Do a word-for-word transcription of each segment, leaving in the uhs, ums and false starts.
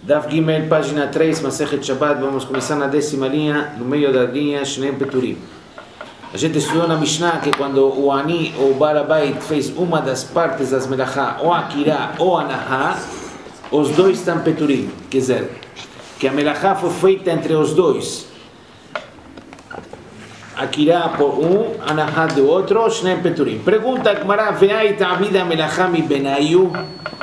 Daf Gimel, página três, Masechet Shabbat, vamos começar na décima linha, no meio da linha, Shneim Peturim. A gente estudou na Mishnah que quando o Ani ou o Balabait fez uma das partes das Melachá, ou Akira ou Anahá, os dois estão Peturim. Quer dizer, que a Melachá foi feita entre os dois. Akira por um, Anahá do outro, Shneim Peturim. Pergunta Gemara, ve'ai ta'avida Melachá mi benayu?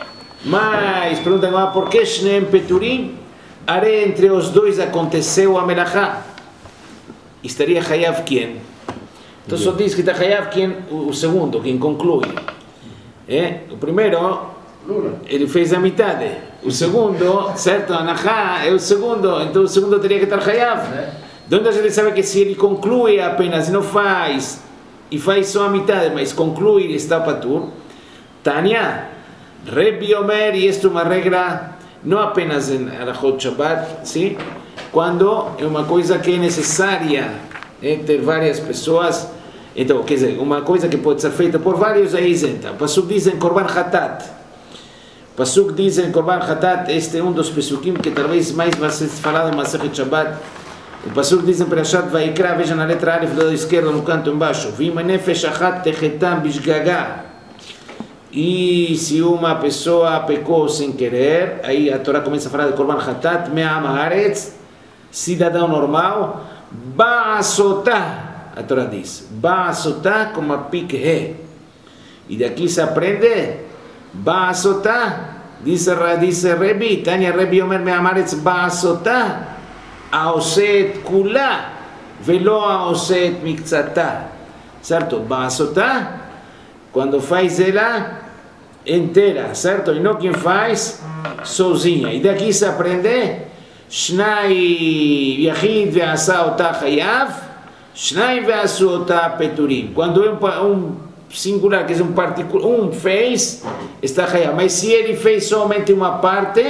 Mas, pergunta agora, por que Shneim Peturim? Are entre os dois aconteceu a Melachá. Estaria Hayav quem? Então só diz que está Hayav quem? O segundo, quem conclui. É? O primeiro, ele fez a metade. O segundo, certo? Anahá é o segundo, então o segundo teria que estar Hayav. De onde a gente sabe que se ele conclui apenas, não faz, e faz só a metade, mas conclui, está patur. Tânia. Rebbe Omer, e esta é uma regra não apenas em Arachot Shabbat, sim? Quando é uma coisa que é necessária entre várias pessoas, então, quer dizer, uma coisa que pode ser feita por vários, aí isenta. O Pasuk diz em Korban Hatat, o Pasuk diz em Korban Hatat, este é um dos Pesukim que talvez mais vai ser falado em Masechet Shabbat. O Pasuk diz em Perashat Vaikra, veja na letra Aleph do lado esquerdo no canto embaixo, Vim nefesh achat techetam bishgaga. E se uma pessoa pecou sem querer, aí a Torá começa a falar de Korban Hatat, Me'am Haaretz, cidadão normal, Ba'asotá, a Torá diz, Ba'asotá como a pique. E daqui se aprende, Ba'asotá, diz, diz Rebbe, Tânia Rebbe Omer Me'am Haaretz, Ba'asotá, Aoset Kula, Velo Aoset Miktzatá, certo? Ba'asotá, quando faz ela inteira, certo? E não quem faz sozinha. E daqui se aprende Shnai Yachid ve'asa otá Hayav, Shnai ve'asu otá Peturim. Quando é um, um singular, quer dizer, um particular, um fez, está Hayav. Mas se ele fez somente uma parte,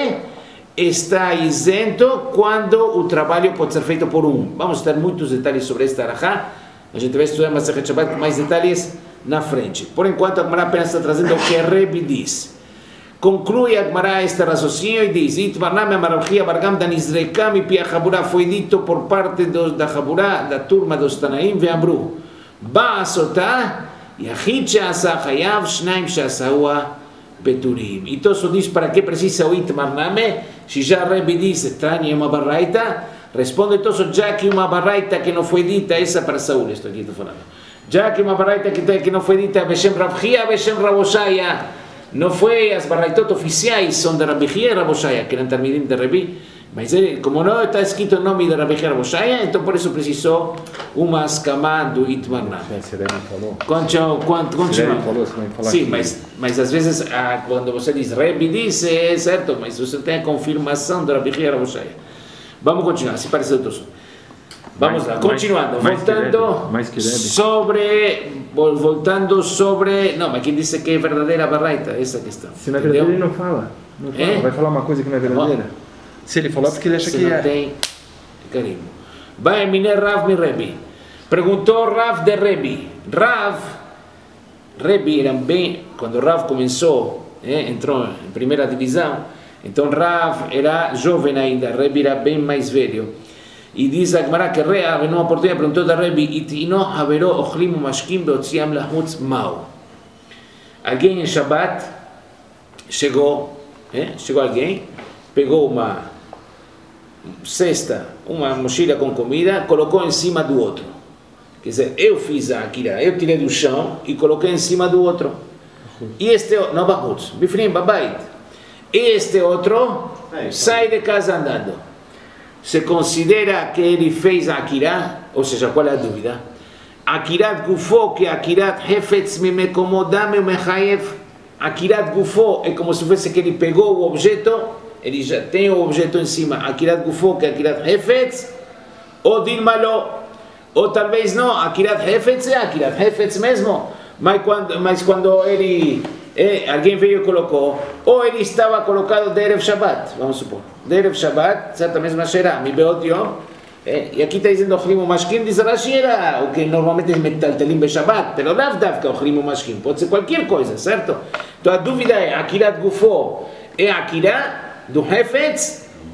está isento quando o trabalho pode ser feito por um. Vamos ter muitos detalhes sobre esta arahá. A gente vai estudar Masechet Shabbat com mais detalhes na frente. Por enquanto, a Gemara apenas está trazendo o que a Rebbe diz. Conclui a Gemara este raciocínio e diz: Itmarname amarabchia bargam da nizrekam e pia Haburá, foi dito por parte dos, da Haburá, da turma dos Tanaim, ve'amru Ba'asotá yachid she'asa chayav shnaim she'asaua peturim. Então só diz para que precisa o Itmarname, se já a Rebbe diz, Tânia é uma barraita, responde então já que uma barraita que não foi dita, essa para Saúl, estou aqui estou falando. Já que uma baraita que, que não foi dita Beshem Rabchia, Beshem Raboshaya, não foi, as baraitot oficiais são de Rabchia e Raboshaya, que eram terminim de Rebi, mas ele, como não está escrito o nome de Rabchia e Raboshaya, então por isso precisou uma escama do Itmarnam. Quando continua. Sim, mas, mas às vezes, quando você diz Rebi, diz, é certo, mas você tem a confirmação de Rabchia e Raboshaya. Vamos continuar, se parece do Tosfot. Vamos lá, continuando, mais, voltando mais que mais que sobre, voltando sobre, não, mas quem disse que é verdadeira a barraita, essa questão. Se não é verdadeira, ele não fala, não fala. É? Vai falar uma coisa que não é verdadeira. Bom, se ele falou, é porque ele acha que não é. Tem carimbo. Vai, mine Rav mi Rebbe. Perguntou Rav de Rebbe. Rav, Rebbe era bem, quando Rav começou, eh, entrou em primeira divisão, então Rav era jovem ainda, Rebbe era bem mais velho. E diz a Gemara que Rea, numa oportunidade, perguntou da Rebbe, Itino haveró ochlim umashkim beotziam lahutz mau. Alguém em Shabbat chegou, eh? chegou alguém, pegou uma cesta, uma mochila com comida, colocou em cima do outro. Quer dizer, eu fiz a Akira, eu tirei do chão e coloquei em cima do outro. E este, não bahutz, bifrim babait. Este outro sai de casa andando. Se considera que ele fez a Akira, ou seja, qual é a dúvida? Akirat gufo, que Akirat hefetz mimekomodam umechayev. Akirat gufo é como se fosse que ele pegou o objeto, ele já tem o objeto em cima. Akirat gufo, que Akirat hefetz, ou dilmalo, ou talvez não, Akirat hefetz é Akirat hefetz mesmo, mas quando, mas quando ele, é, alguém veio e colocou, ou ele estava colocado de Erev Shabbat, vamos supor. De Erev Shabbat, certa mesma Shera, mi beot yom, e aqui está dizendo Ochlim Umashkim, diz Rashi era o que normalmente é metaltelim be Shabbat, pero lav davka Ochlim Umashkim, pode ser qualquer coisa, certo? Então a dúvida é, Akirat Gufo é Akira do Hefetz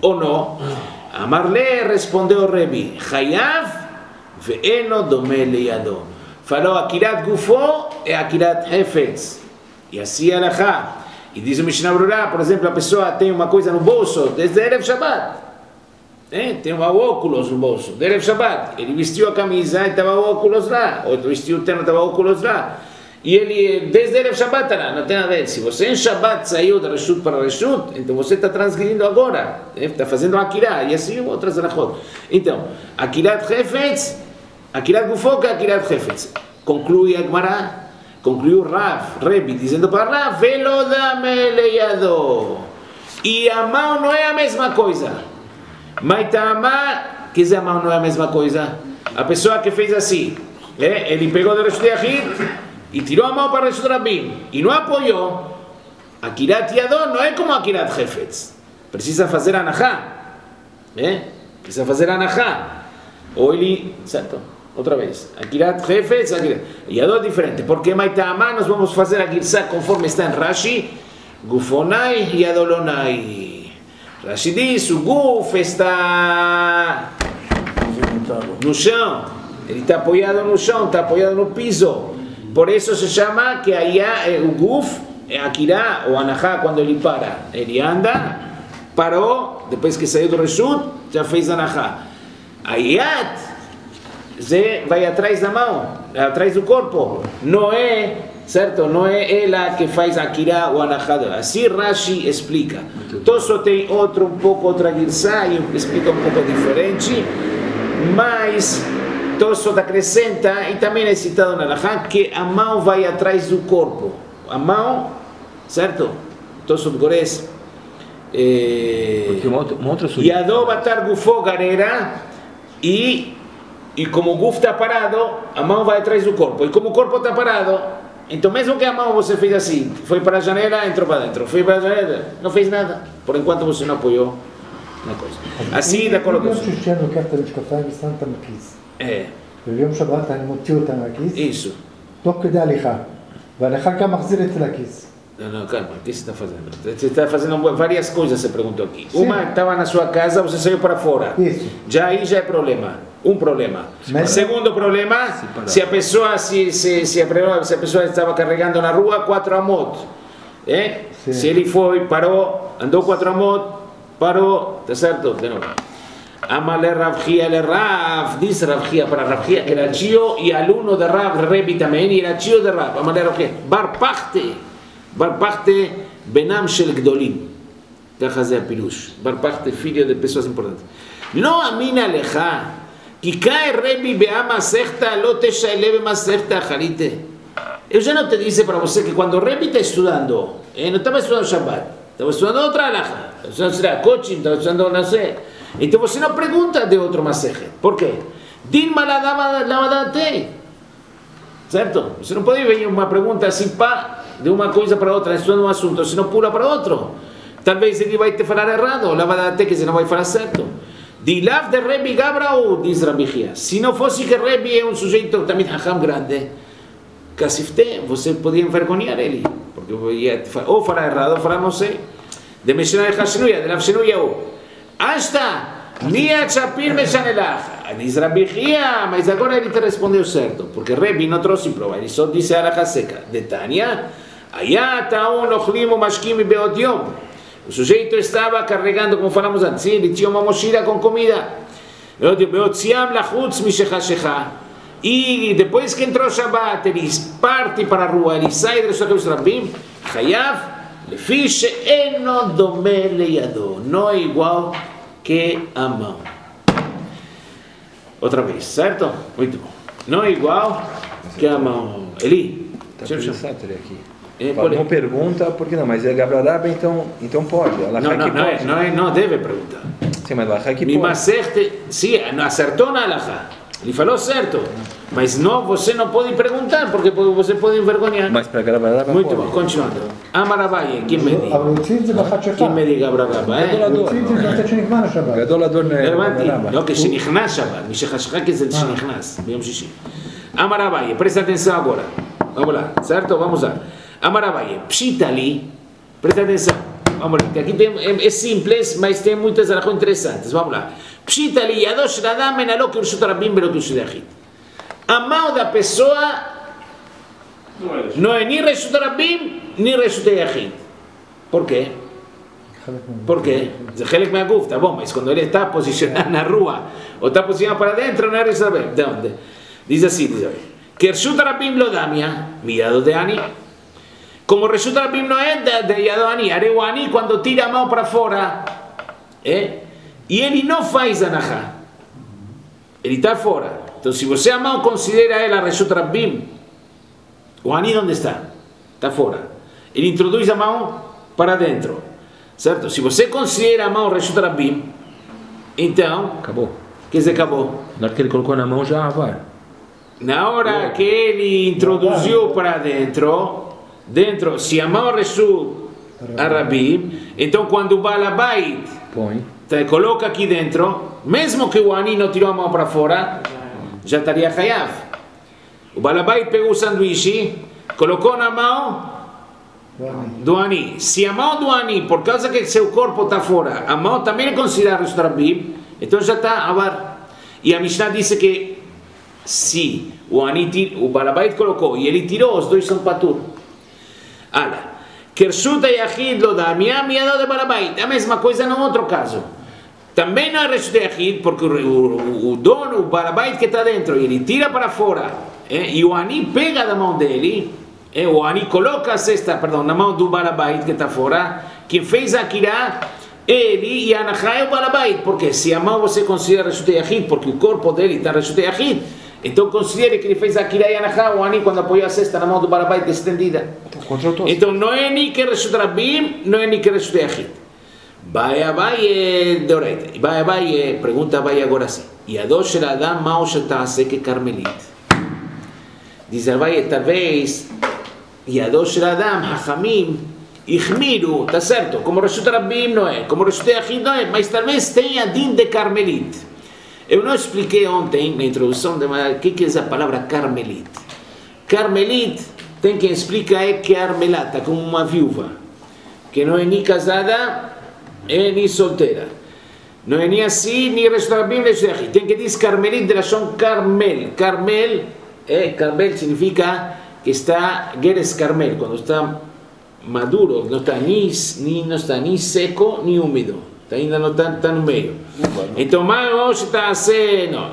ou não? Amarle respondeu Rebi, Hayav ve'eno dome leyado. Falou, Akirat Gufo é Akirat Hefetz. E assim é Alahá. E diz o Mishnah Brurah, por exemplo, a pessoa tem uma coisa no bolso desde Erev Shabbat. É, tem um óculos no bolso, de Erev Shabbat. Ele vestiu a camisa e estava óculos lá. Outro vestiu o terno e estava óculos lá. E ele, desde Erev Shabbat, está lá, não tem nada a ver. Se você em Shabbat saiu da Reshut para Reshut, então você está transgredindo agora. Está fazendo Akirah. E assim outras alachot. Então, Akirat Hefetz, Akirat Gufo, Akirat Hefetz. Conclui a Gemara. Concluiu Rav, Rebi, dizendo para Rav, Velo dame leyado. E a mão não é a mesma coisa. Maitama, quer dizer, a mão não é a mesma coisa. A pessoa que fez assim, é, ele pegou do Reshut Yachid e tirou a mão para o Reshut Rabim e não apoiou. Akirat Yado não é como Akirat Hefetz. Precisa fazer anahá. É? Precisa fazer anahá. Ou ele, certo? Outra vez, Akirat Hefetz, Akirat Yado é diferente, porque Maitama nós vamos fazer a Girsá conforme está em Rashi, Gufonai e Yadolonai. Rashi diz, o Guf está no chão, ele está apoiado no chão, está apoiado no piso, por isso se chama que aí o Guf é Akirá ou Anahá quando ele para, ele anda, parou, depois que saiu do Reshut, já fez Anahá. Ayat Zé vai atrás da mão, atrás do corpo, não é, certo? Não é ela que faz Akirá ou Anahá. Assim Rashi explica. Tosso tem outro, um pouco outra girsá e explica um pouco diferente, mas Tosso acrescenta, e também é citado na Anahá, que a mão vai atrás do corpo. A mão, certo? Tosso de Gores. Yadó batar gufo garera e E como o Guf está parado, a mão vai atrás do corpo. E como o corpo está parado, então mesmo que a mão você fez assim, foi para a janela, entrou para dentro, foi para a janela, não fez nada. Por enquanto você não apoiou na coisa. Assim da colocação. É. Isso. Não, não, calma, o que você está fazendo? Você está fazendo várias coisas, você perguntou aqui. Sim. Uma estava na sua casa, você saiu para fora. Isso. Já aí já é problema. Um problema. Mas, segundo problema, se a pessoa se, se, se, a, se a pessoa estava carregando na rua quatro amot, é? Se ele foi, parou, andou quatro amot, parou, tá certo? De novo. Amale Ravchia le Rav, diz Ravchia para Ravchia, que era tio e aluno de Rav, Rebi também, e era tio de Rav. Amale Ravchia, bar parte. בר פחתה בנם של גדולים, ככה זה הפירוש, בר פחתה filho de pessoas importantes. לא אמינה לך, כי קאי רבי באמה סכתה, לא תשאלה במסכתה אחרית. Eu já não te disse para você que quando o Rebi está estudando, eh, não estava estudando Shabbat, estava estudando outra alahá, estava estudando coaching, estava estudando não sei. Então você não pergunta de outro masechet. Por quê? Din maladavadate. Certo? Você não pode vir uma pergunta assim, pá, de uma coisa para outra, estudando um assunto, você não pula para outro. Talvez ele vai te falar errado, lavadate que você não vai falar certo. Dilav de Rebi Gabrau, diz Rabi Chia. Se não fosse que Rebi é um sujeito também hacham grande, Kasifte, você podia envergonhar ele, porque ia ou falar errado, ou falar não sei. De Meshinah de Hashinuya, de Lav Shinuya. Asta, Mia Chapir Meshanelach. Diz Rabi Chia, mas agora ele te respondeu certo, porque Rebi não trouxe prova, ele só disse a alahá seca. De Tânia, Ayat Aun Ochlim Mashkim Beot Yom. O sujeito estava carregando, como falamos antes, ele tinha uma mochila com comida. Beot Siam Lachutz Mishechashecha. E depois que entrou Shabbat, ele parte para a rua, ele sai do Reshut Rabim, Hayav, lefi she'eno dome leyado, não é igual que a mão. Outra vez, certo? Muito bom. Não é igual que a mão. Eli? Está interessante ele aqui. É, por... Não pergunta, porque não, mas é Gabraraba, então, então pode. Não, não, não, pode. É, não, é, não deve perguntar. Sim, mas Alahá que pode. Mimacerte, sim, acertou na Alahá. Ele falou certo, mas não, você não pode perguntar, porque você pode envergonhar. Mas para Gabraraba muito pode. Bom, continuando. Amarabai, quem me diz? Quem me diz Gabraraba? Gadolador não é Gabraraba. Não, que Shenichnas Shabbat, Mishechashcha que é Shenichnas, Biom Shishi. Amarabai, presta atenção agora. Vamos lá, certo? Vamos lá. Amarabai, Pshitali, presta atenção. Vamos lá, aqui tem, é, é simples, mas tem muitas razões interessantes. Vamos lá. Pshita li yadosh radam menalo kirshut rabim belo kirshut yachid. A mão da pessoa não é nem reshut rabim, nem reshut yachid. Por quê? Por quê? Zelek me'aguf, tá bom, mas quando ele está posicionado na rua, ou está posicionado para dentro, não é reshut rabim. Então, diz assim, diz assim. Kirshut rabim lo damia, mirado de ani. Como reshut rabim não é de yado ani, areu ani quando tira a mão para fora, é? E ele não faz anahá. Ele está fora. Então, se você a mão considera ela reshut rabim, o ani onde está? Está fora. Ele introduz a mão para dentro, certo? Se você considera a mão reshut rabim, então acabou. Quer dizer, acabou. Na hora que ele colocou na mão já vai. Na hora que ele introduziu para dentro, dentro, se a mão reshut rabim, então quando o balabait põe, coloca aqui dentro, mesmo que o ani não tirou a mão para fora, já estaria chayav. O balabait pegou o sanduíche, colocou na mão do ani. Se a mão do ani, por causa que seu corpo está fora, a mão também é considerada reshut rabim, então já está avar. E a Mishnah disse que se o ani, o balabait colocou e ele tirou, os dois são patur. Ala. Kirshut yachid lo dá miado de balabait. A mesma coisa no outro caso. Também não é reshut yachid, porque o, o, o dono, o balabait que está dentro, ele tira para fora, é, e o ani pega da mão dele, é, o ani coloca a cesta, perdão, na mão do balabait que está fora, quem fez a kirá, ele e a anahá é o balabait, porque se a mão você considera reshut yachid, porque o corpo dele está reshut yachid, então considere que ele fez a kirá e a anahá, o ani quando apoia a cesta na mão do balabait estendida. Então não é nem que reshut rabim, não é nem que reshut yachid. Vai Abaye de Oreita. Vai Abaye, pergunta Abaye agora sim. Yadosh el Adam mao shetase que Carmelit. Diz Abaye, talvez Yadosh el Adam hachamim ihmiru, tá certo? Como reshut rabim não é, como reshut yachid não é, mas talvez tenha din de Carmelit. Eu não expliquei ontem na introdução de o que que é a palavra Carmelit. Carmelit tem quem explica é Carmelata, como uma viúva, que não é nem casada, é nem solteira. Não é nem assim, nem reshut rabim, nem reshut yachid. Tem que dizer Carmelit de Lashon Carmel. Carmel, é, Carmel significa que está, Geres Carmel, quando está maduro, não está nem, nem, não está nem seco, nem úmido. Ainda não está, está no meio. Então, mas hoje está assim, não.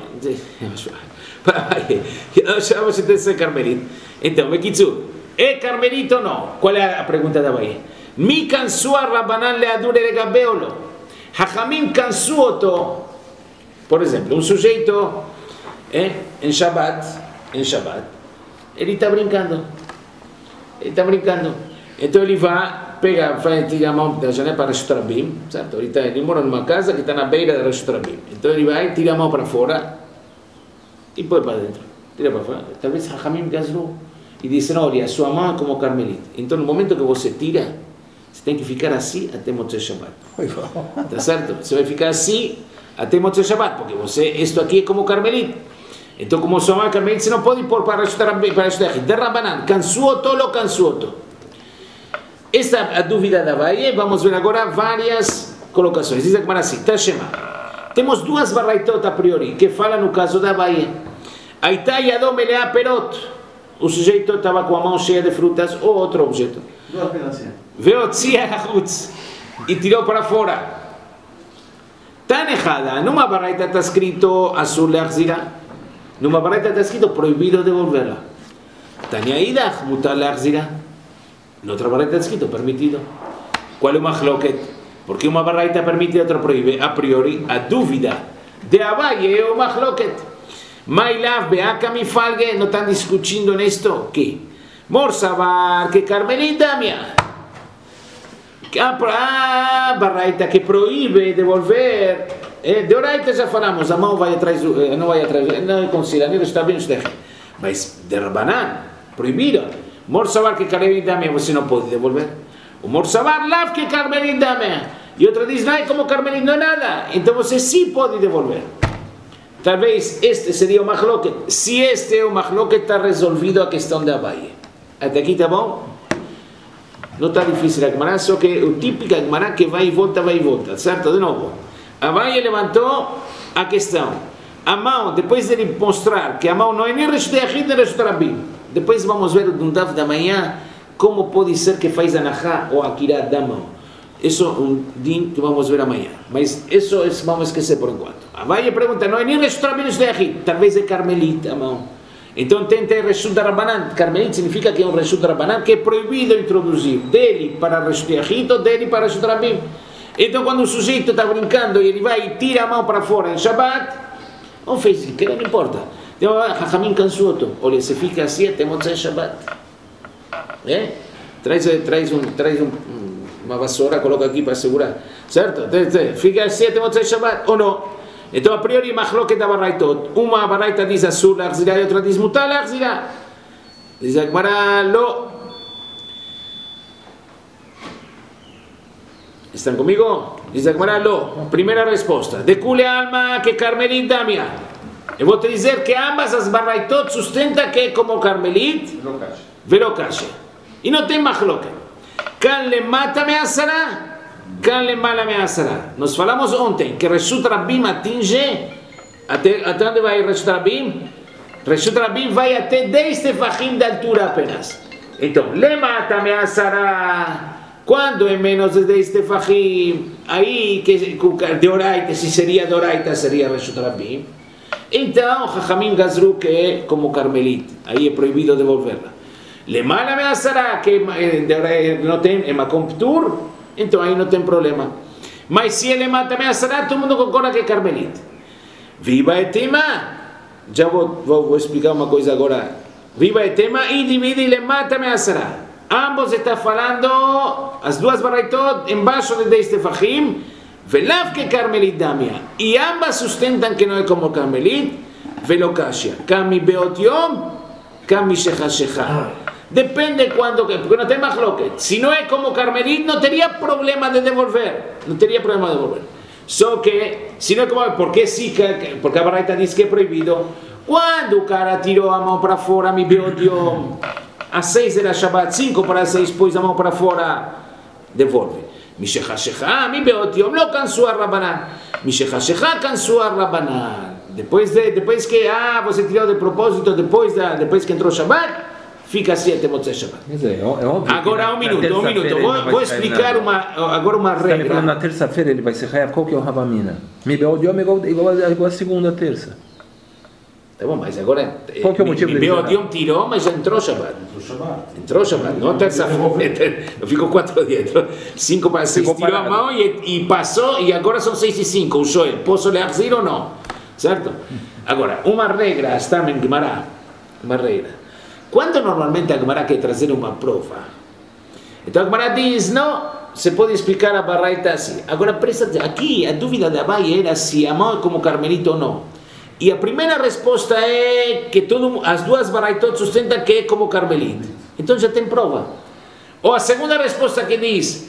Vamos a ter Carmelit. Então, Mekitsu, é Carmelito ou não? Qual é a pergunta da Bahia? Mi cansou a Rabanan leadure de gabeolo. Hachamim cansou to. Por exemplo, um sujeito é, em Shabbat, em Shabbat, ele está brincando. Ele está brincando. Então ele vai, pega, vai tirar a mão da janela para reshut rabim, certo? Ele, tá, ele mora numa casa que está na beira da reshut rabim. Então ele vai, tira a mão para fora e põe para dentro. Tira para fora. Talvez Hachamim gazlou. E disse, olha, a sua mão é como Carmelita. Então no momento que você tira, você tem que ficar assim até Motzei Shabbat. Tá certo? Você vai ficar assim até Motzei Shabbat, porque você, isto aqui é como Carmelita. Então como sua mão é Carmelita, você não pode pôr para reshut rabim, para reshut yachid. De Rabanan, cansuoto ou cansuoto. Esta é a dúvida da Abaye. Vamos ver agora várias colocações. Diz aqui assim, Tashema. Temos duas barraitot a priori, que falam no caso da Abaye. Aitá yadom melea perot. O sujeito estava com a mão cheia de frutas ou outro objeto. Duas pedacinhas. Veotzia hachutz. E tirou para fora. Tan errada. Numa barraita está escrito asur leachzira. Numa barraita está escrito proibido devolverla. Tania idach mutar leachzira. Na outra barraita está escrito permitido. Qual é o machloket? Porque uma barraita permite e outra proíbe. A priori, a dúvida de Abaye é o machloket. Mailav beaka mi falgue, não estão discutindo nisto que morsavar que Carmelita minha a barraita que proíbe devolver, eh, de oraita já falamos, a mão vai atrás, não vai atrás, não considera, não está bem, mas de Rabanan proibiram. Morsavar que Carmelita minha você não pode devolver. O morsavar lav que Carmelita minha e outra diz não é como Carmelita não é nada, então você sim pode devolver. Talvez este seria o machloket. Se este é o machloket, está resolvido a questão da Abaye. Até aqui está bom? Não está difícil a Gemara, só que o típico Gemara que vai e volta, vai e volta, certo? De novo, Abaye levantou a questão. A mão, depois de ele mostrar que a mão não é nem Reshut Yachid nem Reshut Rabim, depois vamos ver no Daf da manhã como pode ser que faz Anahá ou Akirá da mão. Isso é um din que vamos ver amanhã. Mas isso vamos esquecer por enquanto. Abaye pergunta, não é nem Reshut Rabim nem Reshut Yachid, talvez é Carmelita a mão. Então tenta Reshut Rabbanan. Carmelita significa que é um Reshut Rabbanan que é proibido introduzir dele para Reshut Yachid ou dele para Reshut Rabim. Então quando o sujeito está brincando e ele vai e tira a mão para fora em Shabbat, não fez que não importa. Então Chachamim cansou. Olha, se fica assim até Motzei Shabbat. É? Traz, traz, um, traz um, uma vassoura, coloca aqui para segurar. Certo? Fica assim até Motzei Shabbat ou não? Então a priori machloket da baraitot. Uma baraita diz asur l'achzirah e outra diz mutar l'achzirah. Diz a Gemara, lo. ¿Están conmigo? Dice Agmará, lo. Primera respuesta. De cule alma que Carmelit damia. Eu vou te dizer que ambas as baraitot sustenta que é como Carmelit velo kashe. E não tem machloket. Kan le mata me asará, kan le mala me asará. Nós falamos ontem que Reshut Rabim atinge até, até onde vai Reshut Rabim? Reshut Rabim vai até dez tefachim de altura apenas. Então, le mata me asará. Quando é menos de dez tefachim, aí que de oraita, se seria de oraita, seria Reshut Rabim. Então, Chachamim Gazru que é como Carmelit, aí é proibido devolverla. Lemala me asará, que não tem, é Makom Ptur, então aí não tem problema. Mas se ele mata me asará, todo mundo concorda que é Carmelit. Viva Etema, já vou, vou, vou explicar uma coisa agora. Viva Etema e divide e le mata me asará. Ambos estão falando, as duas baraitot, embaixo de dez tefachim, velav que Carmelit damia. E ambas sustentam que não é como Carmelit, velo kasha. Kami beot yom, kami shecha shecha. Depende quando, porque não tem machloket. Se não é como Carmelit, não teria problema de devolver. Não teria problema de devolver. Só que, se não é como, porque sim, porque a baraita diz que é proibido. Quando o cara tirou a mão para fora, mi beot yom, às seis era Shabbat, cinco para seis, pôs a mão para fora, devolve. Mishecha shecha, mi beot yom, não cansou a Rabbanan. Mishecha shecha, cansou a Rabbanan. Depois, de, depois que, ah, você tirou de propósito, depois, da, depois que entrou Shabbat, fica assim até Motzei Shabbat. É, é óbvio. Agora, um minuto, um minuto. Vou, vou explicar uma, agora uma regra. Está falando na terça-feira ele vai ser Hayav, qual que é o Rabamina? Mi beot yom é igual, igual, igual a segunda, terça. Tá bom, mas agora. Qual que é o motivo? Beot yom tirou, mas já entrou Shabbat. Entrou Shabbat, não terça-feira. Ficou quatro dias. Cinco para seis, tirou a mão e, e passou, e agora são seis e cinco. O Shoel, posso lhe dizer ou não? Certo? Agora, uma regra está em Gemara. Uma regra. Quando normalmente a Gemara quer trazer uma prova, então a Gemara diz, não, você pode explicar a baraita assim. Agora, presta atenção, aqui a dúvida da Abaye era se a mão é como Carmelito ou não. E a primeira resposta é que todo, as duas baraitot sustentam que é como Carmelito. Então já tem prova. Ou a segunda resposta que diz,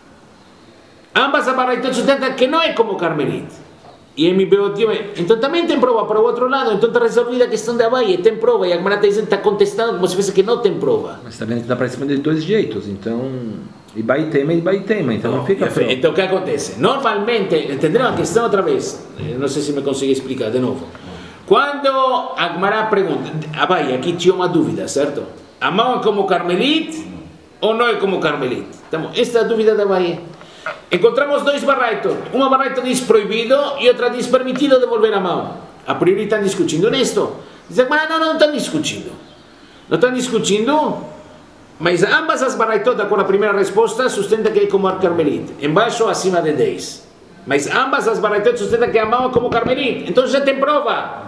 ambas as baraitot sustentam que não é como Carmelito. E em Beot Yom, então também tem prova para o outro lado, então está resolvida a questão da Abaye, tem prova, e a Gemara está contestando como se fosse que não tem prova. Mas está vendo que dá para responder de dois jeitos, então, e baitema e baitema, então não, não fica prova. Então o que acontece? Normalmente, entenderam a questão outra vez? Não sei se me consegui explicar de novo. Quando a Gemara pergunta, Abaye, aqui tinha uma dúvida, certo? A mão é como Carmelit ou não é como Carmelit? Então, esta é a dúvida da Abaye. Encontramos dois baraitos. Uma baraita diz proibido e outra diz permitido devolver a mão. A priori estão discutindo nisto. Dizem, mas não, não estão discutindo. Não estão discutindo, mas ambas as baraitot, com a primeira resposta, sustentam que é como a Carmelit. Embaixo, acima de dez. Mas ambas as baraitot sustentam que a mão é como Carmelit. Então já tem prova.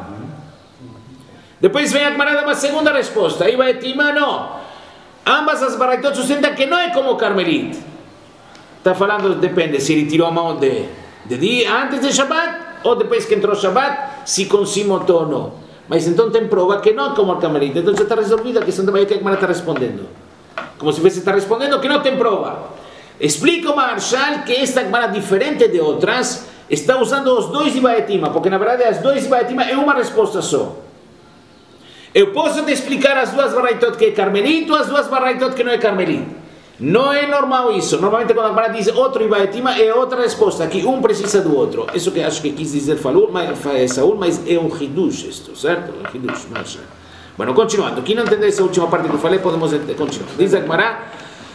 Depois vem a camarada uma segunda resposta. Aí vai estimar, não. Ambas as baraitot sustentam que não é como Carmelit. Está falando, depende, se ele tirou a mão de, de dia antes de Shabbat ou depois que entrou Shabbat, se consimotou ou não. Mas então tem prova que não é como a Carmelita. Então já está resolvida a questão também que a Gemara está respondendo. Como se você está respondendo que não tem prova. Explica o Marshal que esta Gemara, diferente de outras, está usando os dois Ibaetima, porque na verdade as dois Ibaetima é uma resposta só. Eu posso te explicar as duas baraitot que é Carmelito, as duas baraitot que não é Carmelito. Não é normal isso. Normalmente quando a Gemara diz outro Ibaetima é outra resposta. Aqui um precisa do outro. Isso que acho que quis dizer Saul, mas é um hidush isto, certo? Um hidush, não sei. Bueno, continuando. Quem não entendeu essa última parte que eu falei, podemos continuar. Diz a Gemara,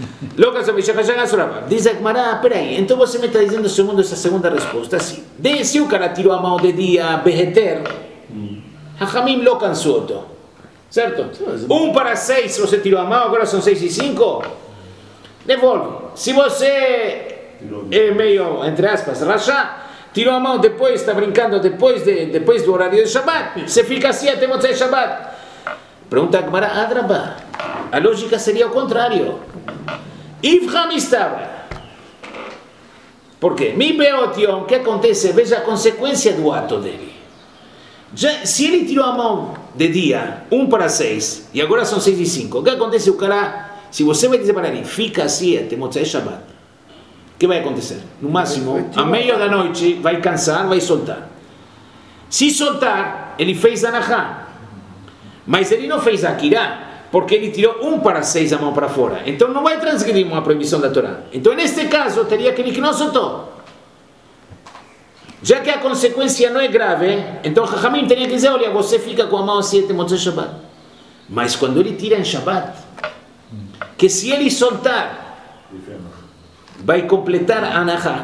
diz a Gemara, peraí, então você me está dizendo segundo essa segunda resposta, assim, de, se o cara tirou a mão de dia Beheter, Hachamim lo cansoto, certo? Um para seis, se você tirou a mão, agora são seis e cinco, devolve. Se você é meio, entre aspas, rachá, tirou a mão depois, está brincando depois, de, depois do horário de Shabbat, você fica assim até Motzei Shabbat. Pergunta a Gemara, Adrabá, a lógica seria o contrário. Ivram estava. Por quê? Mi beotion, o que acontece? Veja a consequência do ato dele. Já, se ele tirou a mão de dia, um para seis, e agora são seis e cinco, o que acontece? O cara, se você vai dizer para ele, fica assim até Motzei Shabbat, o que vai acontecer? No máximo, a meio da noite, vai cansar, vai soltar. Se soltar, ele fez anahá. Mas ele não fez Akirá, porque ele tirou um para seis a mão para fora. Então não vai transgredir uma proibição da Torá. Então neste caso teria que ele que não soltou. Já que a consequência não é grave, então Chachamim teria que dizer, olha, você fica com a mão assim até Motzei Shabbat. Mas quando ele tira em Shabbat, que se ele soltar, vai completar a Anahá.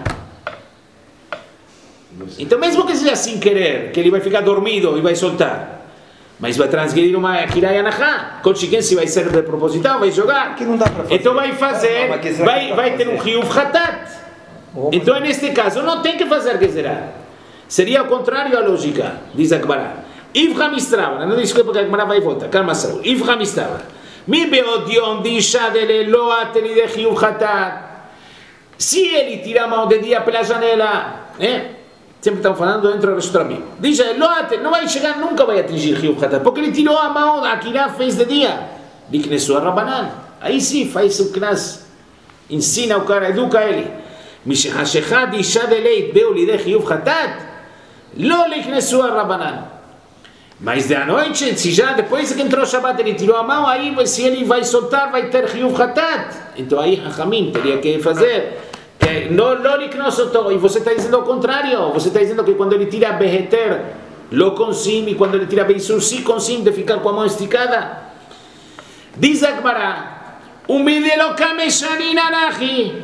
Então mesmo que seja sem querer, que ele vai ficar dormido e vai soltar, mas vai transgredir uma Akirá e Anahá. Consequência, se vai ser de proposital, vai jogar. Que não dá para fazer. Então vai fazer, não, vai, vai ter um Hiyuv Hatat. Então neste caso não tem que fazer Gezerá. Seria o contrário à lógica, diz a Gemara. Ivram Istrava, não desculpa que a Gemara vai e volta. Calma, Saul. Ivram Istrava. Mi beodion di Shadele lo ateli de Hiyuv Hatat. Se ele tira a mão de dia pela janela, eh? Sempre estão falando dentro do restaurante. Diz, não vai chegar, nunca vai atingir Hiyuv Hatat, porque ele tirou a mão, a Akirá fez de dia. Liknesu Rabanan. Aí sim faz o Knas. Ensina o cara, educa ele. Mishachechad isha deleit beuli de Hiyuv Hatat, lo liknesu Rabanan. Mas de à noite, se já depois que entrou o Shabbat ele tirou a mão, aí se ele vai soltar, vai ter Hiyuv Hatat. Então aí Hachamim teria que fazer. Que não liknosoto, e você está dizendo o contrário. Você está dizendo que quando ele tira Beheter, lo consime, e quando ele tira Beisur, se consime de ficar com a mão esticada. Diz a Gemara, umidelo kameshanin anahi.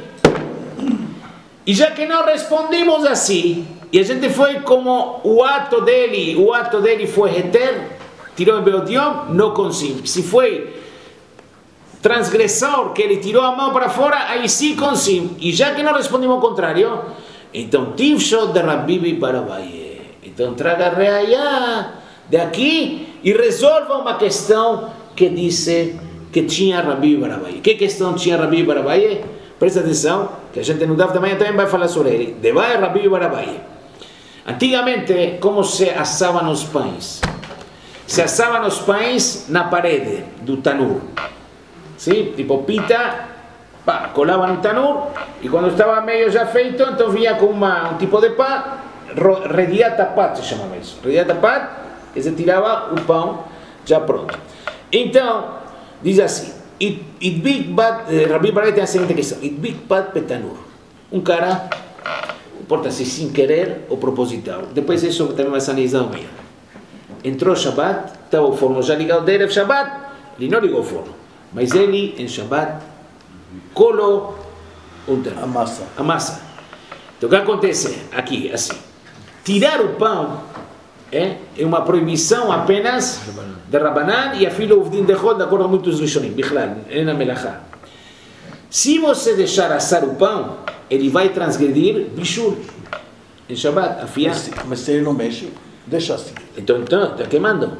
E já que não respondemos assim, e a gente foi como o ato dele, o ato dele foi Heter, tirou em Beodion, não consime. Se foi transgressor, que ele tirou a mão para fora, aí sim consime. E já que não respondemos ao contrário, então tivsho de Rabibi para Baie. Então traga a reaya daqui e resolva uma questão que disse que tinha Rabibi para Baie. Que questão tinha Rabibi para Baie? Presta atenção, que a gente no Daf da manhã também vai falar sobre ele. De Baie Rabibi para Baie. Antigamente, como se assavam os pães? Se assavam os pães na parede do tanur. ¿Sí? Tipo pita, pa, colaba en un tanur y cuando estaba medio ya feito, entonces venía con una, un tipo de pan, rediata pat se llamaba eso, rediata pat, que se tiraba un pan ya pronto. Entonces, dice así, it, it big bat, eh, Rabbi Barai tiene la siguiente cuestión, it big bat petanur, un cara, no importa si sin querer o propositado, después eso también va a analizar mía. Entró Shabbat, estaba o forno já ligado de Erev Shabbat, ele não ligou o forno. Mas ele, em Shabbat, colou a massa. a massa. Então, o que acontece aqui? Assim, tirar o pão é, é uma proibição apenas de Rabanan e a filha Uvdin de Chol, de acordo com muitos Rishonim, Bichlal, é na Melachá. Se você deixar assar o pão, ele vai transgredir Bishul. Em Shabbat, afiar. Mas, mas se ele não mexe, deixa assim. Então, então, está queimando.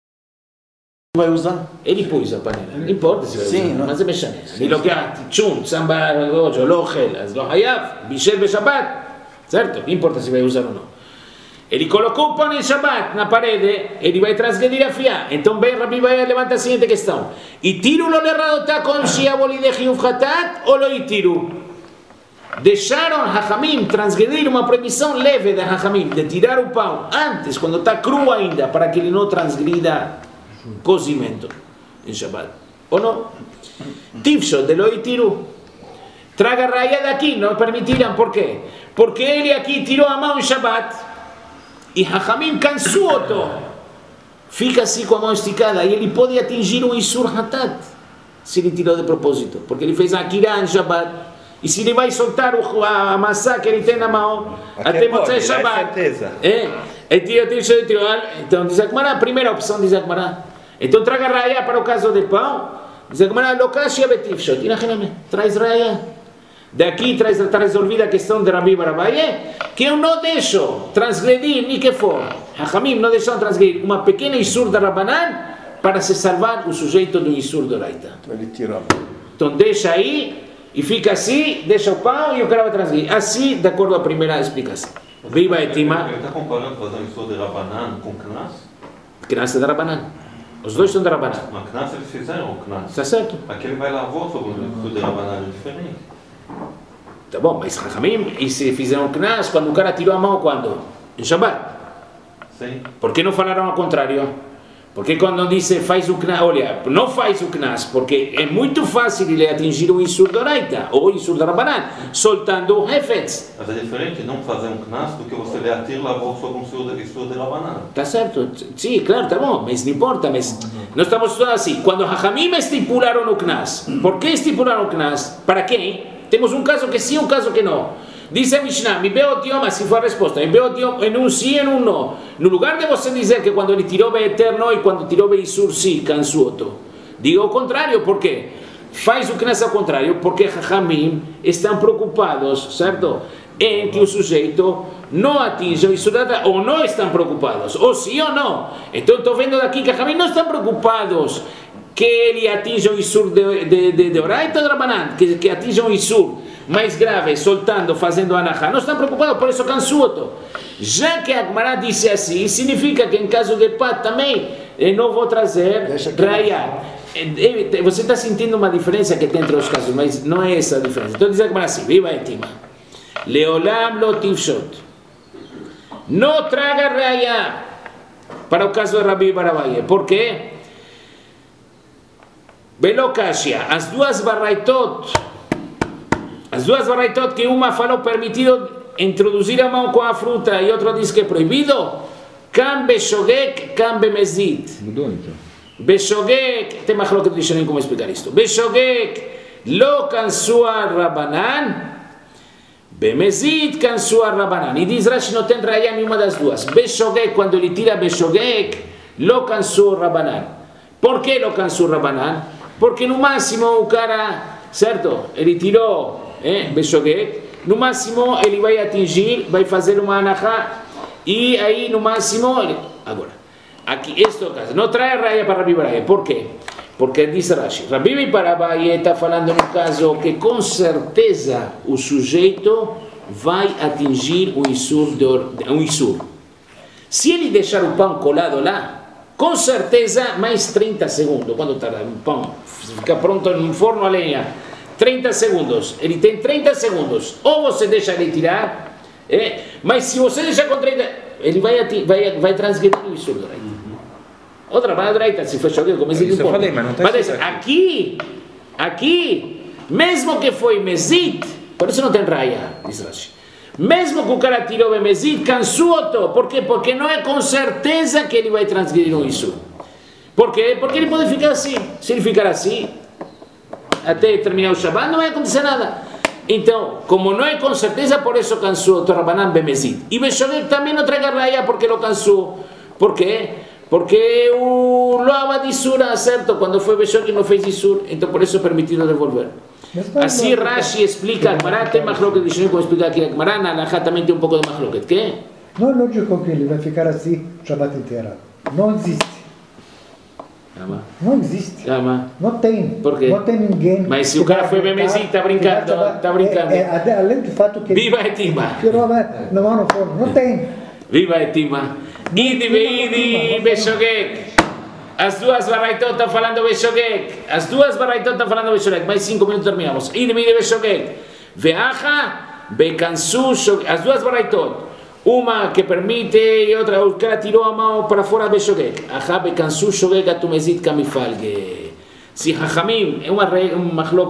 Vai usar? Ele pôs a panela, não importa se vai sim, usar, não. mas é mexer. Ele locate, tchum, samba, hoje, lo ochel, as lo hayav, bishel be Shabbat, certo? Não importa se vai usar ou não. Ele colocou o pão em Shabbat na parede, ele vai transgredir a fiá. Então, bem, Rabi vai levantar a seguinte questão. E tiro lo lerrado está com shiaboli de Hiyuv Hatat ou lo itiru? Deixaram Hachamim transgredir uma proibição leve de Hachamim, de tirar o pão antes, quando está cru ainda, para que ele não transgrida cozimento em Shabbat. Ou não? Tivsho de lo itiru. traga raya de aquí, no permitirán. ¿Por qué? Porque él aquí tiró a mão en Shabbat y Jajamim cansó otro. Fica así con a mão esticada y él puede atingir un Isur Hatat se ele tirou de propósito, porque ele fez a Akira em Shabbat. E se ele vai soltar o, a, a maçã que ele tem na mão até Motzei Shabbat, é, é tira, tira, tira, tira, então diz a Gemara, a primeira opção diz a Gemara. Então traga raia para o caso de pão. Diz a Gemara, Lokashia betifshot. Imagina-me, traz raia. Daqui traz, está resolvida a questão de Rabi Barabaye, que eu não deixo transgredir, nem que for. Hachamim não deixam transgredir uma pequena Isur da Rabanan para se salvar o sujeito do Isur do Oraita. Ele tira. Então deixa aí e fica assim, deixa o pão e o cara vai transgredir. Assim, de acordo com a primeira explicação. Viva Etima. Ele está comparando fazer um Isur de Rabanan com Knas? Knas é da Rabanan. Os dois são da Rabanan. Mas Knas eles fizeram o Knas. Está certo. Aquele vai lavor sobre o Isur de Rabanan, é diferente. Tá bom, mas Rahamim, e se fizeram Knas quando o cara tirou a mão, quando? Em Shabbat. Sim. Por que não falaram ao contrário? Porque quando diz faz o Knas, olha, não faz o Knas, porque é muito fácil ele atingir o Isur da Oraita, ou o Isur da Rabanan, soltando o Hefetz. Mas é diferente não fazer um Knas do que você reatir lavor sobre um Isur de Rabanan. Tá certo? Sim, claro, tá bom, mas não importa, mas nós estamos todos assim. Quando Rahamim estipularam o Knas, por que estipularam o Knas? Para quem? Temos um caso que sim, um caso que não. Diz a Mishnah, me beotioma, se for a resposta, me beotioma em um sim e em um não. No lugar de você dizer que quando ele tirou be eterno e quando tirou be isur sim, cansuoto, diga o contrário, por quê? Faz o que nessa ao contrário, porque Jajamim estão preocupados, certo? Em que o sujeito não atinja o isur, ou não estão preocupados, ou sim ou não. Então estou vendo daqui que Jajamim não estão preocupados que ele atinja o Isur de, de, de, de Oraita ou de Rabanan, que, que atinja um Isur mais grave, soltando, fazendo Anahá. Não estão preocupados, por isso cansuoto. Já que a Gemara disse assim, significa que em caso de Pat também, eu não vou trazer Raya. Você está sentindo uma diferença que tem entre os casos, mas não é essa a diferença. Então diz a Gemara assim, viva Etima. Leolam lo tivshot. Não traga Raya para o caso de Rabi Barabaye. Por quê? Belokashia, as duas barraitot, as duas barraitot que uma falou permitido introduzir a mão com a fruta e outra diz que é proibido, Kam Beshogek, Kam Bemezit. Mudou então. Beshogek, tem mais que deixa nem como explicar isto. Beshogek, lo cansua Rabanan, Bemezit cansua Rabanan. E diz Rashi, não tem raia nenhuma das duas. Beshogek, quando ele tira Beshogek, lo cansua Rabanan. Por que lo cansua Rabanan? Porque no máximo o cara, certo? Ele tirou, eh, Beshogek, no máximo ele vai atingir, vai fazer uma anahá, e aí no máximo, ele... agora, aqui, este é o caso, não traz raia para Rabi Barabaye. Por quê? Porque diz Rashi, Rabi Barabaye está falando no caso que com certeza o sujeito vai atingir um isur, de, um isur. Se ele deixar o pão colado lá, com certeza, mais trinta segundos, quando está o pão, fica pronto no forno a lenha, trinta segundos, ele tem trinta segundos, ou você deixa ele tirar, é, mas se você deixar com trinta, ele vai, vai, vai transgredir o Isur do Oraita. Outra para a Oraita, se fechou aqui, como isso eu falei, mas não está mas aqui, aqui, mesmo que foi Mezit, por isso não tem raia, diz Rashi. Mesmo que o cara tirou Bemezit, cansuoto. Por quê? Porque não é com certeza que ele vai transgredir um Isur. Por quê? Porque ele pode ficar assim. Se ele ficar assim, até terminar o Shabbat, não vai acontecer nada. Então, como não é com certeza, por isso cansuoto Rabanan Bemezit. E Beshogek também não traga raia porque lo cansou. Por quê? Porque o Loava de Isura, certo? Quando foi Beshogek não fez Isur. Então, por isso é permitido devolver. Assim Rashi explica, Gemara tem machloket, deixa eu como explicar aqui a Gemara, na Alahá também tem um pouco de machloket, que? Não é lógico que ele vai ficar assim o Shabbat inteiro. Não existe. Ama. Não existe. Ama. Não tem. Por quê? Não tem ninguém. Mas se o cara foi Bemezit, está brincando, está brincando. É, é, além do fato que... Viva Etima! Tirou na mão no forno. Não tem. Viva Etima! Idi veidi Beshogek! As duas barraitot estão falando Beshogek. As duas barraitot estão falando Beshogek. Mais cinco minutos terminamos. Idi veidi Beshogek. Veaja, bekansu, as duas barraitot. Uma que permite e outra, o cara tirou a mão para fora de Beshogek. Aja, bekansu, shogek, atumezit, kamifalge. Se Jajamim é uma machloket,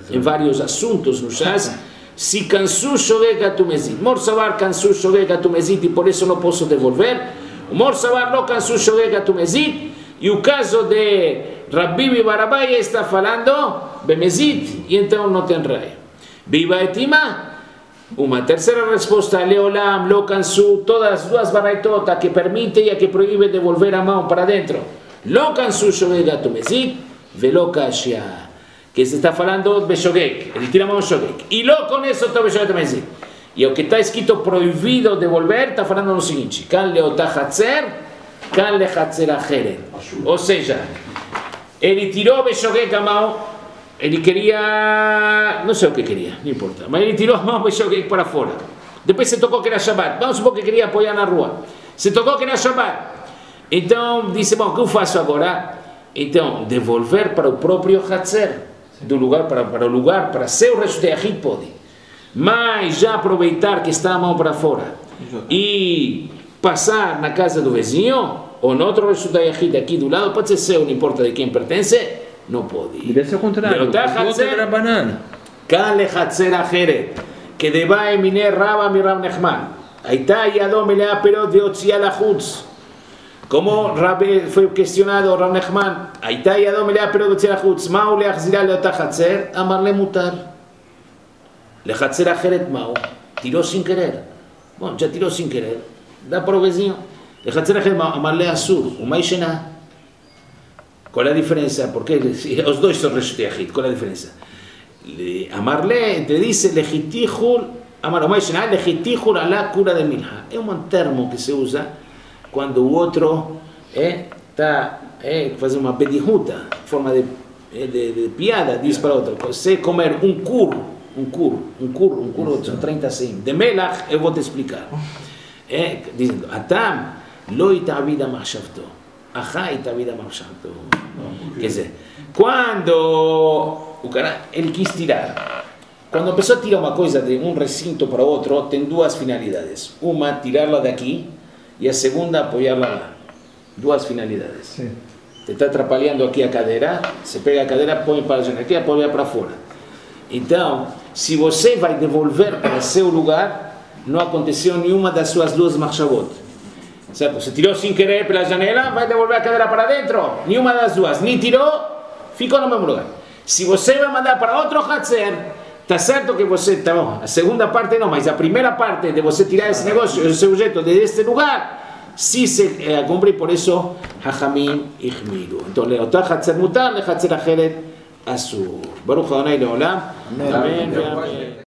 em vários assuntos no Shas. Se cansou shogeg atumezit, morsavar cansou shogeg atumezit e por isso não posso devolver. O morsavar não cansou shogeg atumezit. E o caso de Rabbi Barabai está falando bemezit e então não tem raio. Biba etima. Uma terceira resposta, Leolam, Lo Kansu, todas as duas baraitotas que permite e a que proíbe devolver a mão para dentro. Lo Kansu shogeg atumezit, velo kashia. Que se está falando de shogeg, ele tira a mão shogeg. E lo com isso todo shogeg atumezit. E o que está escrito proibido devolver, está falando no seguinte: Kan leotah hatzer, kan lehatzer acheret. Ou seja, ele tirou shogeg a mão. Ele queria, não sei o que queria, não importa, mas ele tirou a mão e para fora. Depois se tocou que era Shabbat, vamos supor que queria apoiar na rua. Se tocou que era Shabbat. Então disse, bom, o que eu faço agora? Então, devolver para o próprio Hatzer, do lugar para, para o lugar, para seu resto de Yahid pode. Mas já aproveitar que está a mão para fora e passar na casa do vizinho, ou no outro resto de Yahid aqui do lado, pode ser seu, não importa de quem pertence, não pode. Deve ser o contrário. Outra banana. Kale Hatzer Acheret, que deba emine Raba mi Rab Nechman. Aitá yadó melea perot de otzia la chutz. Como Rabbi fue questionado Rab Nechman, Aitá yadó melea perot de otzia la chutz. Mao le achzira le otá Hatzer, amar le mutar. Le Hatzer Acheret Mao. Tiró sin querer. Bueno, ya tiró sin querer. Da por o vizinho. Le Hatzer Acheret Mao, amar le asur. Umay shena. Qual é a diferença? Porque os dois são Reshut Yahid. Qual é a diferença? Amarle, te diz legitihul, amar mais nada, legitihul ala cura de milha. É um termo que se usa quando o outro está é, fazendo uma bedihuta, forma de, de, de piada, diz para o outro. Você comer um cur, um cur, um cur, um cur, são trinta assim. De melach, eu vou te explicar. É, dizendo, Atam, lo itavida machshavto. Ajá, e a vida marchando. Quer dizer, quando o cara ele quis tirar, quando a pessoa tira uma coisa de um recinto para outro, tem duas finalidades. Uma, tirá-la daqui, e a segunda, apoiá-la lá. Duas finalidades. Sim. Te está atrapalhando aqui a cadeira, você pega a cadeira, põe para a janela, aqui, apoia para fora. Então, se você vai devolver para seu lugar, não aconteceu nenhuma das suas duas marchavot. Certo? Se tirou sem querer pela janela, vai devolver a cadeira para dentro. Nenhuma das duas. Nem tirou, ficou no mesmo lugar. Se você vai mandar para outro Hatzer, está certo que você, tá bom, a segunda parte não, mas a primeira parte de você tirar esse negócio, esse objeto deste lugar, se se eh, cumpre, por isso, Hachamim Ichmiru. Então, leotah Hatzer mutar, le Hatzer Acheret asur. Baruch Adonai leolam. Amém.